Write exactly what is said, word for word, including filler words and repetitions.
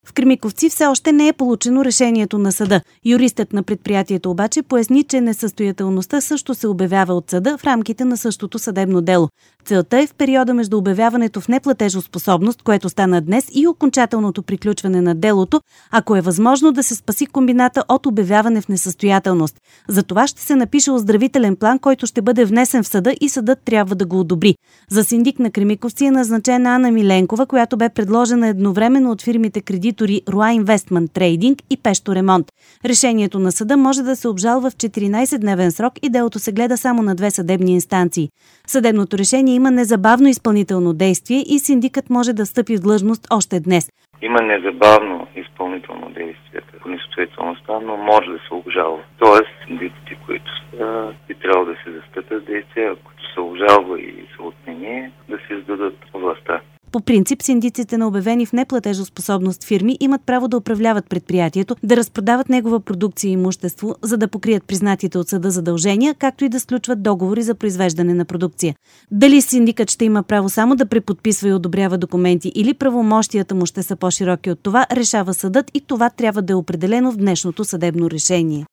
В Кремиковци все още не е получено решението на съда. Юристът на предприятието обаче поясни, че несъстоятелността също се обявява от съда в рамките на същото съдебно дело. Целта е в периода между обявяването в неплатежоспособност, което стана днес, и окончателното приключване на делото, ако е възможно, да се спаси комбината от обявяване в несъстоятелност. За това ще се напише оздравителен план, който ще бъде внесен в съда и съдът трябва да го одобри. За синдик на Кремиковци е назначена Ана Миленкова, която бе предложена едновременно от фирмите кредитори Руа Инвестмънт Трейдинг и Пещо Ремонт. Решението на съда може да се обжалва в четиринайсетдневен срок и делото се гледа само на две съдебни инстанции. Съдебното решение има незабавно изпълнително действие и синдикът може да встъпи в длъжност още днес. Има незабавно изпълнително действие по несъстоятелността, но може да се обжалва. Тоест, синдиците, които са, би трябвало да се застъпят действия, ако се обжалва и се отмени, да се издадат властта. По принцип, синдиците на обявени в неплатежоспособност фирми имат право да управляват предприятието, да разпродават негова продукция и имущество, за да покрият признатите от съда задължения, както и да сключват договори за произвеждане на продукция. Дали синдикът ще има право само да преподписва и одобрява документи или правомощията му ще са по-широки от това, решава съдът и това трябва да е определено в днешното съдебно решение.